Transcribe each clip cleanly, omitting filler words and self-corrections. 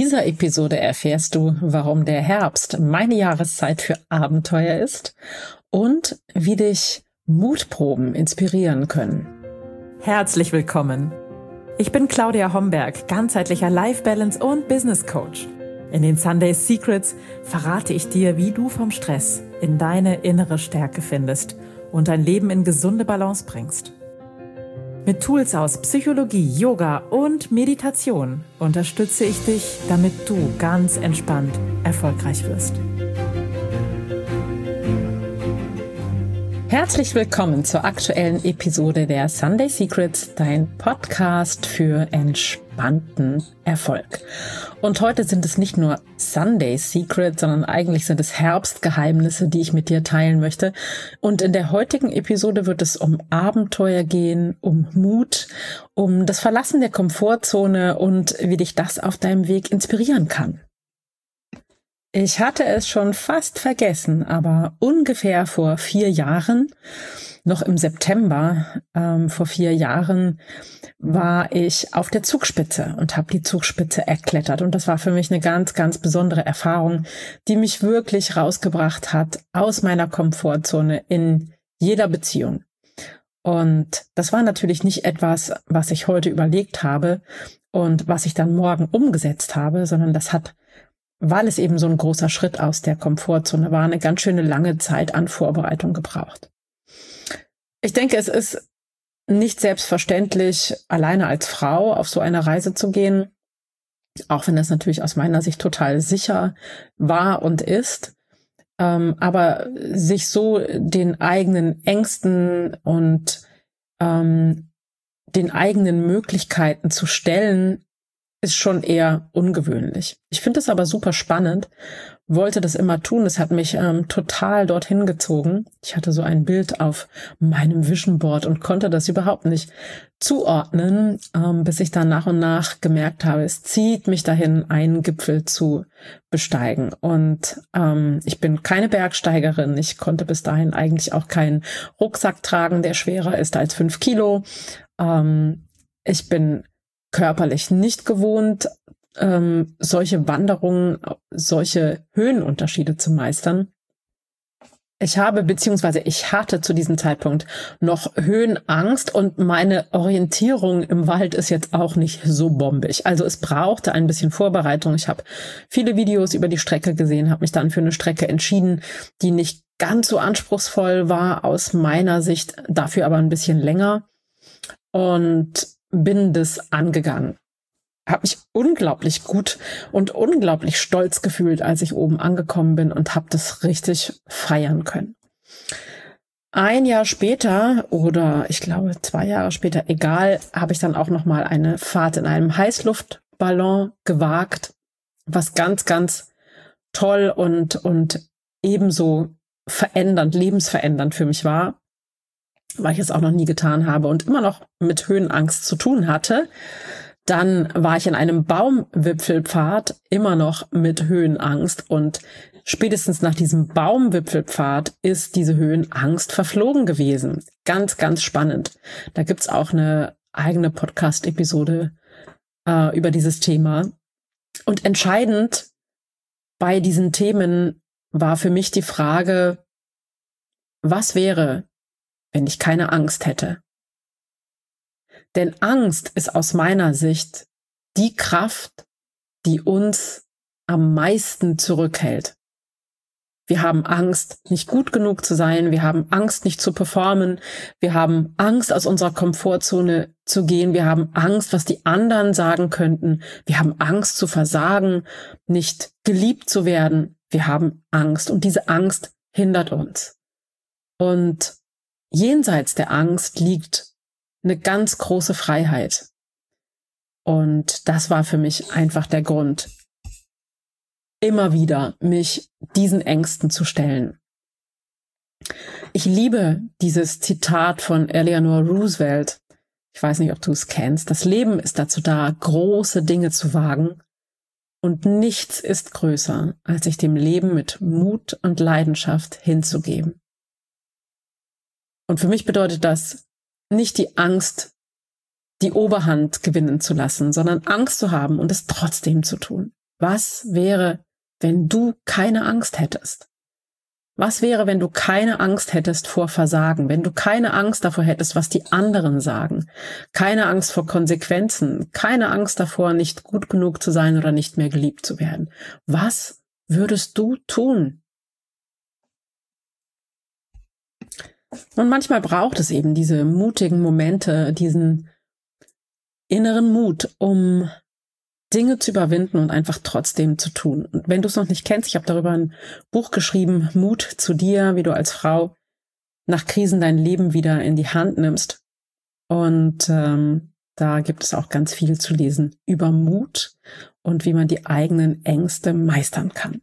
dieser Episode erfährst du, warum der Herbst meine Jahreszeit für Abenteuer ist und wie dich Mutproben inspirieren können. Herzlich willkommen. Ich bin Claudia Homberg, ganzheitlicher Life Balance und Business Coach. In den Sunday Secrets verrate ich dir, wie du vom Stress in deine innere Stärke findest und dein Leben in gesunde Balance bringst. Mit Tools aus Psychologie, Yoga und Meditation unterstütze ich dich, damit du ganz entspannt erfolgreich wirst. Herzlich willkommen zur aktuellen Episode der Sunday Secrets, dein Podcast für entspannten Erfolg. Und heute sind es nicht nur Sunday Secrets, sondern eigentlich sind es Herbstgeheimnisse, die ich mit dir teilen möchte. Und in der heutigen Episode wird es um Abenteuer gehen, um Mut, um das Verlassen der Komfortzone und wie dich das auf deinem Weg inspirieren kann. Ich hatte es schon fast vergessen, aber ungefähr vor 4 Jahren, noch im September vor 4 Jahren, war ich auf der Zugspitze und habe die Zugspitze erklettert. Und das war für mich eine ganz, ganz besondere Erfahrung, die mich wirklich rausgebracht hat aus meiner Komfortzone in jeder Beziehung. Und das war natürlich nicht etwas, was ich heute überlegt habe und was ich dann morgen umgesetzt habe, sondern das hat, weil es eben so ein großer Schritt aus der Komfortzone war, eine ganz schöne lange Zeit an Vorbereitung gebraucht. Ich denke, es ist nicht selbstverständlich, alleine als Frau auf so eine Reise zu gehen, auch wenn das natürlich aus meiner Sicht total sicher war und ist. Aber sich so den eigenen Ängsten und den eigenen Möglichkeiten zu stellen, ist schon eher ungewöhnlich. Ich finde es aber super spannend, wollte das immer tun. Es hat mich total dorthin gezogen. Ich hatte so ein Bild auf meinem Vision Board und konnte das überhaupt nicht zuordnen, bis ich dann nach und nach gemerkt habe, es zieht mich dahin, einen Gipfel zu besteigen. Und ich bin keine Bergsteigerin. Ich konnte bis dahin eigentlich auch keinen Rucksack tragen, der schwerer ist als 5 Kilo. Ich bin körperlich nicht gewohnt, solche Wanderungen, solche Höhenunterschiede zu meistern. Ich hatte zu diesem Zeitpunkt noch Höhenangst und meine Orientierung im Wald ist jetzt auch nicht so bombig. Also es brauchte ein bisschen Vorbereitung. Ich habe viele Videos über die Strecke gesehen, habe mich dann für eine Strecke entschieden, die nicht ganz so anspruchsvoll war aus meiner Sicht, dafür aber ein bisschen länger und bin das angegangen. Habe mich unglaublich gut und unglaublich stolz gefühlt, als ich oben angekommen bin und habe das richtig feiern können. 1 Jahr später oder ich glaube 2 Jahre später, egal, habe ich dann auch noch mal eine Fahrt in einem Heißluftballon gewagt, was ganz, ganz toll und ebenso lebensverändernd für mich war, weil ich es auch noch nie getan habe und immer noch mit Höhenangst zu tun hatte. Dann war ich in einem Baumwipfelpfad, immer noch mit Höhenangst und spätestens nach diesem Baumwipfelpfad ist diese Höhenangst verflogen gewesen. Ganz, ganz spannend. Da gibt's auch eine eigene Podcast-Episode über dieses Thema. Und entscheidend bei diesen Themen war für mich die Frage, was wäre, wenn ich keine Angst hätte? Denn Angst ist aus meiner Sicht die Kraft, die uns am meisten zurückhält. Wir haben Angst, nicht gut genug zu sein. Wir haben Angst, nicht zu performen. Wir haben Angst, aus unserer Komfortzone zu gehen. Wir haben Angst, was die anderen sagen könnten. Wir haben Angst zu versagen, nicht geliebt zu werden. Wir haben Angst und diese Angst hindert uns. Und jenseits der Angst liegt eine ganz große Freiheit. Und das war für mich einfach der Grund, immer wieder mich diesen Ängsten zu stellen. Ich liebe dieses Zitat von Eleanor Roosevelt. Ich weiß nicht, ob du es kennst. Das Leben ist dazu da, große Dinge zu wagen. Und nichts ist größer, als sich dem Leben mit Mut und Leidenschaft hinzugeben. Und für mich bedeutet das, nicht die Angst, die Oberhand gewinnen zu lassen, sondern Angst zu haben und es trotzdem zu tun. Was wäre, wenn du keine Angst hättest? Was wäre, wenn du keine Angst hättest vor Versagen, wenn du keine Angst davor hättest, was die anderen sagen, keine Angst vor Konsequenzen, keine Angst davor, nicht gut genug zu sein oder nicht mehr geliebt zu werden? Was würdest du tun? Und manchmal braucht es eben diese mutigen Momente, diesen inneren Mut, um Dinge zu überwinden und einfach trotzdem zu tun. Und wenn du es noch nicht kennst, ich habe darüber ein Buch geschrieben, Mut zu dir, wie du als Frau nach Krisen dein Leben wieder in die Hand nimmst. Und da gibt es auch ganz viel zu lesen über Mut und wie man die eigenen Ängste meistern kann.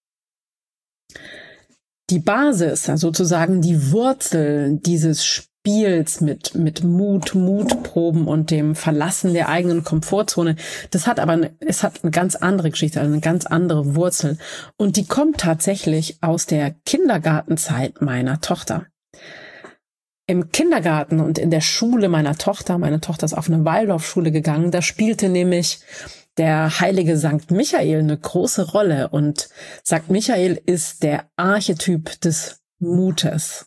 Die Basis, also sozusagen die Wurzel dieses Spiels mit Mutproben und dem Verlassen der eigenen Komfortzone, es hat eine ganz andere Geschichte, also eine ganz andere Wurzel. Und die kommt tatsächlich aus der Kindergartenzeit meiner Tochter. Im Kindergarten und in der Schule meiner Tochter ist auf eine Waldorfschule gegangen, da spielte nämlich der heilige Sankt Michael eine große Rolle. Und Sankt Michael ist der Archetyp des Mutes.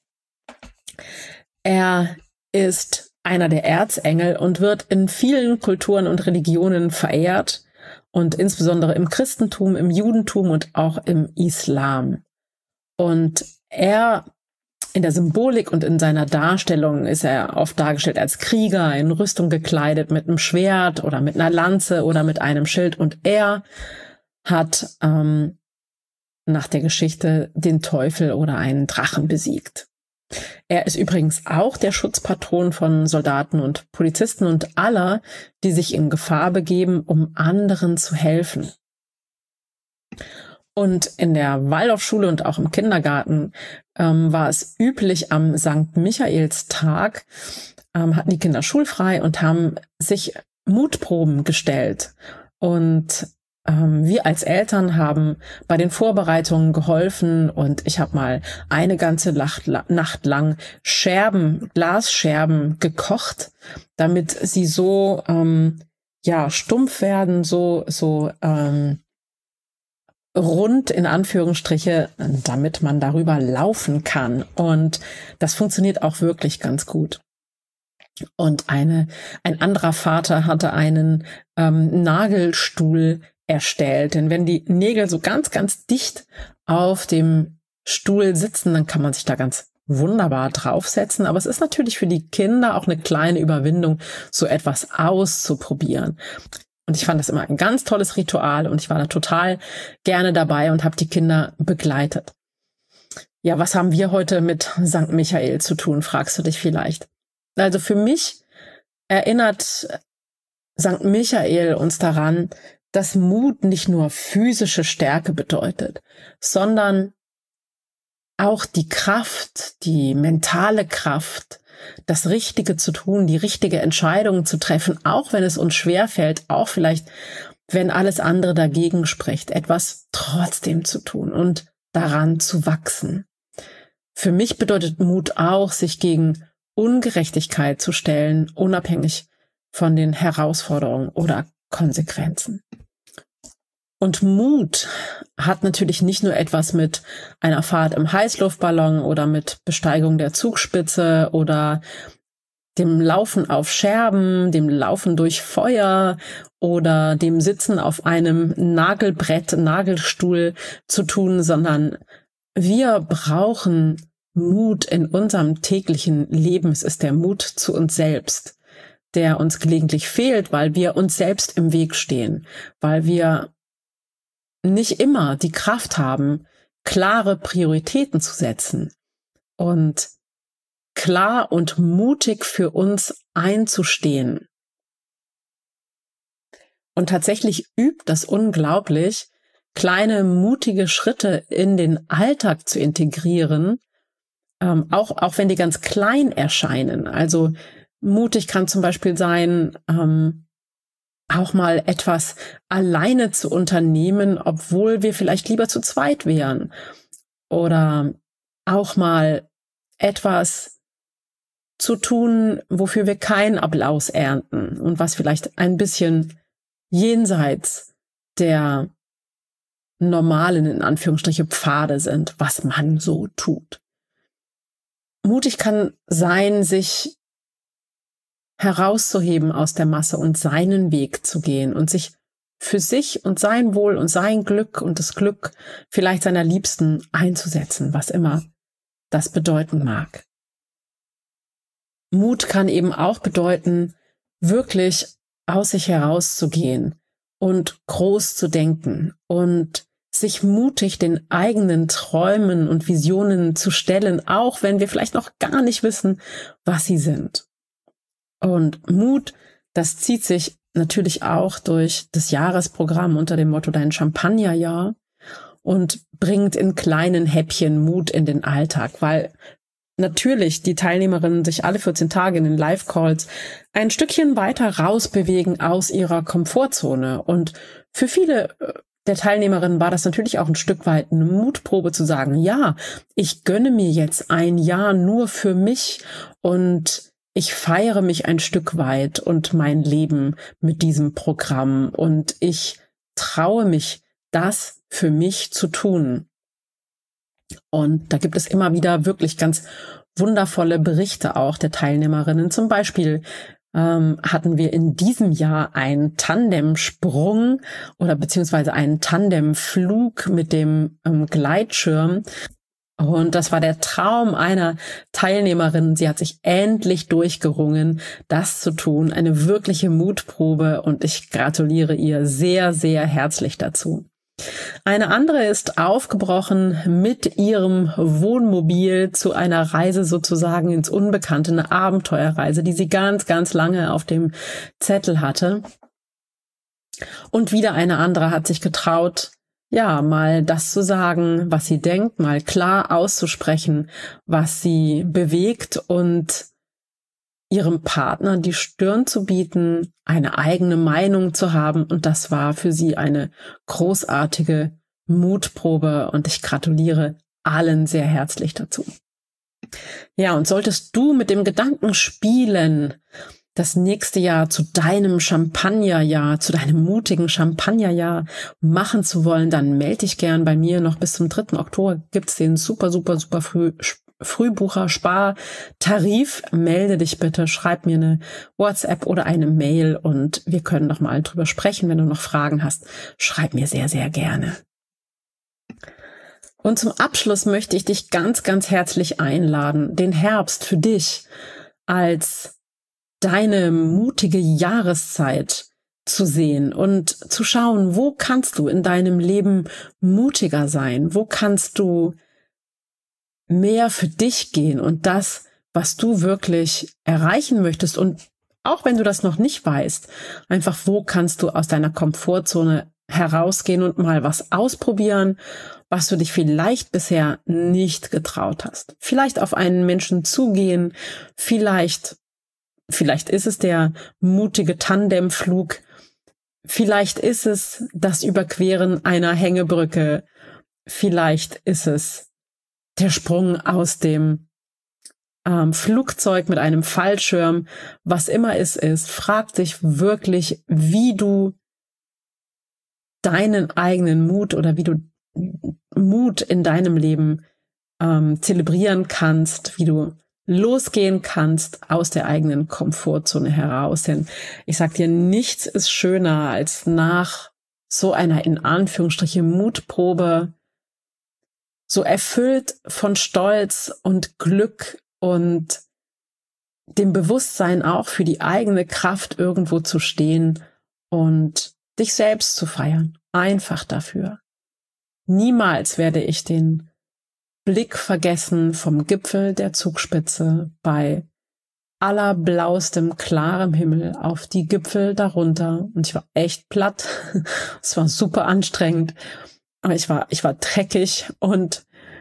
Er ist einer der Erzengel und wird in vielen Kulturen und Religionen verehrt und insbesondere im Christentum, im Judentum und auch im Islam. Und er in der Symbolik und in seiner Darstellung ist er oft dargestellt als Krieger, in Rüstung gekleidet, mit einem Schwert oder mit einer Lanze oder mit einem Schild. Und er hat nach der Geschichte den Teufel oder einen Drachen besiegt. Er ist übrigens auch der Schutzpatron von Soldaten und Polizisten und aller, die sich in Gefahr begeben, um anderen zu helfen. Und in der Waldorfschule und auch im Kindergarten war es üblich, am Sankt Michaelstag hatten die Kinder schulfrei und haben sich Mutproben gestellt. Und wir als Eltern haben bei den Vorbereitungen geholfen und ich habe mal eine ganze Nacht lang Glasscherben gekocht, damit sie so stumpf werden, so rund in Anführungsstriche, damit man darüber laufen kann. Und das funktioniert auch wirklich ganz gut. Und ein anderer Vater hatte einen Nagelstuhl erstellt. Denn wenn die Nägel so ganz, ganz dicht auf dem Stuhl sitzen, dann kann man sich da ganz wunderbar draufsetzen. Aber es ist natürlich für die Kinder auch eine kleine Überwindung, so etwas auszuprobieren. Und ich fand das immer ein ganz tolles Ritual und ich war da total gerne dabei und habe die Kinder begleitet. Ja, was haben wir heute mit Sankt Michael zu tun, fragst du dich vielleicht. Also für mich erinnert Sankt Michael uns daran, dass Mut nicht nur physische Stärke bedeutet, sondern auch die Kraft, die mentale Kraft, das Richtige zu tun, die richtige Entscheidung zu treffen, auch wenn es uns schwerfällt, auch vielleicht, wenn alles andere dagegen spricht, etwas trotzdem zu tun und daran zu wachsen. Für mich bedeutet Mut auch, sich gegen Ungerechtigkeit zu stellen, unabhängig von den Herausforderungen oder Konsequenzen. Und Mut hat natürlich nicht nur etwas mit einer Fahrt im Heißluftballon oder mit Besteigung der Zugspitze oder dem Laufen auf Scherben, dem Laufen durch Feuer oder dem Sitzen auf einem Nagelstuhl zu tun, sondern wir brauchen Mut in unserem täglichen Leben. Es ist der Mut zu uns selbst, der uns gelegentlich fehlt, weil wir uns selbst im Weg stehen, weil wir nicht immer die Kraft haben, klare Prioritäten zu setzen und klar und mutig für uns einzustehen. Und tatsächlich übt das unglaublich, kleine mutige Schritte in den Alltag zu integrieren, auch wenn die ganz klein erscheinen. Also mutig kann zum Beispiel sein, auch mal etwas alleine zu unternehmen, obwohl wir vielleicht lieber zu zweit wären. Oder auch mal etwas zu tun, wofür wir keinen Applaus ernten und was vielleicht ein bisschen jenseits der normalen, in Anführungsstriche, Pfade sind, was man so tut. Mutig kann sein, sich herauszuheben aus der Masse und seinen Weg zu gehen und sich für sich und sein Wohl und sein Glück und das Glück vielleicht seiner Liebsten einzusetzen, was immer das bedeuten mag. Mut kann eben auch bedeuten, wirklich aus sich herauszugehen und groß zu denken und sich mutig den eigenen Träumen und Visionen zu stellen, auch wenn wir vielleicht noch gar nicht wissen, was sie sind. Und Mut, das zieht sich natürlich auch durch das Jahresprogramm unter dem Motto Dein Champagnerjahr und bringt in kleinen Häppchen Mut in den Alltag, weil natürlich die Teilnehmerinnen sich alle 14 Tage in den Live-Calls ein Stückchen weiter rausbewegen aus ihrer Komfortzone. Und für viele der Teilnehmerinnen war das natürlich auch ein Stück weit eine Mutprobe zu sagen, ja, ich gönne mir jetzt ein Jahr nur für mich und ich feiere mich ein Stück weit und mein Leben mit diesem Programm und ich traue mich, das für mich zu tun. Und da gibt es immer wieder wirklich ganz wundervolle Berichte auch der Teilnehmerinnen. Zum Beispiel hatten wir in diesem Jahr einen Tandemsprung oder beziehungsweise einen Tandemflug mit dem Gleitschirm. Und das war der Traum einer Teilnehmerin. Sie hat sich endlich durchgerungen, das zu tun. Eine wirkliche Mutprobe und ich gratuliere ihr sehr, sehr herzlich dazu. Eine andere ist aufgebrochen mit ihrem Wohnmobil zu einer Reise sozusagen ins Unbekannte, eine Abenteuerreise, die sie ganz, ganz lange auf dem Zettel hatte. Und wieder eine andere hat sich getraut, ja, mal das zu sagen, was sie denkt, mal klar auszusprechen, was sie bewegt und ihrem Partner die Stirn zu bieten, eine eigene Meinung zu haben. Und das war für sie eine großartige Mutprobe und ich gratuliere allen sehr herzlich dazu. Ja, und solltest du mit dem Gedanken spielen, das nächste Jahr zu deinem Champagnerjahr, zu deinem mutigen Champagnerjahr machen zu wollen, dann melde dich gern bei mir. Noch bis zum 3. Oktober gibt's den super Frühbucher-Spartarif. Melde dich bitte, schreib mir eine WhatsApp oder eine Mail und wir können noch mal drüber sprechen. Wenn du noch Fragen hast, schreib mir sehr, sehr gerne. Und zum Abschluss möchte ich dich ganz, ganz herzlich einladen, den Herbst für dich als deine mutige Jahreszeit zu sehen und zu schauen, wo kannst du in deinem Leben mutiger sein? Wo kannst du mehr für dich gehen und das, was du wirklich erreichen möchtest? Und auch wenn du das noch nicht weißt, einfach wo kannst du aus deiner Komfortzone herausgehen und mal was ausprobieren, was du dich vielleicht bisher nicht getraut hast. Vielleicht auf einen Menschen zugehen, vielleicht ist es der mutige Tandemflug, vielleicht ist es das Überqueren einer Hängebrücke, vielleicht ist es der Sprung aus dem Flugzeug mit einem Fallschirm, was immer es ist. Frag dich wirklich, wie du deinen eigenen Mut oder wie du Mut in deinem Leben zelebrieren kannst, wie du losgehen kannst aus der eigenen Komfortzone heraus. Denn ich sag dir, nichts ist schöner, als nach so einer in Anführungsstrichen Mutprobe so erfüllt von Stolz und Glück und dem Bewusstsein auch für die eigene Kraft irgendwo zu stehen und dich selbst zu feiern. Einfach dafür. Niemals werde ich den Blick vergessen vom Gipfel der Zugspitze bei allerblauestem, klarem Himmel auf die Gipfel darunter. Und ich war echt platt. Es war super anstrengend. Aber ich war dreckig und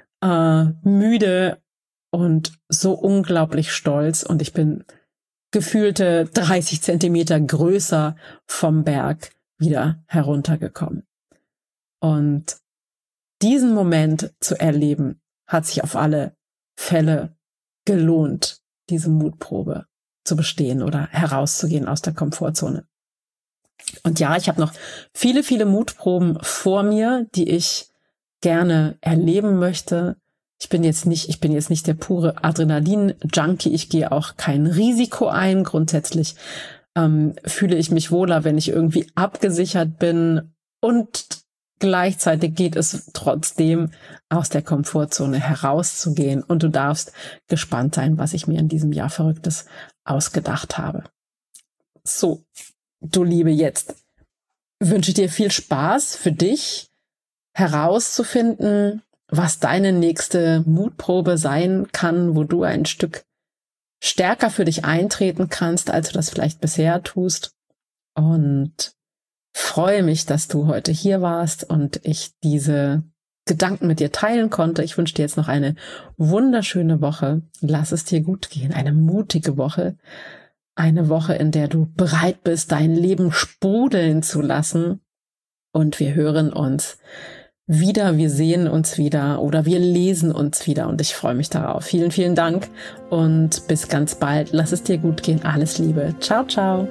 müde und so unglaublich stolz. Und ich bin gefühlte 30 Zentimeter größer vom Berg wieder heruntergekommen. Und diesen Moment zu erleben, hat sich auf alle Fälle gelohnt, diese Mutprobe zu bestehen oder herauszugehen aus der Komfortzone. Und ja, ich habe noch viele, viele Mutproben vor mir, die ich gerne erleben möchte. Ich bin jetzt nicht der pure Adrenalin-Junkie. Ich gehe auch kein Risiko ein. Grundsätzlich fühle ich mich wohler, wenn ich irgendwie abgesichert bin. Und gleichzeitig geht es trotzdem, aus der Komfortzone herauszugehen. Und du darfst gespannt sein, was ich mir in diesem Jahr Verrücktes ausgedacht habe. So, du Liebe, jetzt wünsche ich dir viel Spaß für dich, herauszufinden, was deine nächste Mutprobe sein kann, wo du ein Stück stärker für dich eintreten kannst, als du das vielleicht bisher tust. Und freue mich, dass du heute hier warst und ich diese Gedanken mit dir teilen konnte. Ich wünsche dir jetzt noch eine wunderschöne Woche. Lass es dir gut gehen, eine mutige Woche. Eine Woche, in der du bereit bist, dein Leben sprudeln zu lassen. Und wir hören uns wieder, wir sehen uns wieder oder wir lesen uns wieder. Und ich freue mich darauf. Vielen, vielen Dank und bis ganz bald. Lass es dir gut gehen. Alles Liebe. Ciao, ciao.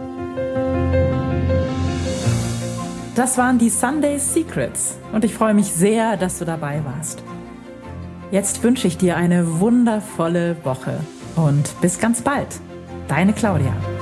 Das waren die Sunday Secrets und ich freue mich sehr, dass du dabei warst. Jetzt wünsche ich dir eine wundervolle Woche und bis ganz bald. Deine Claudia.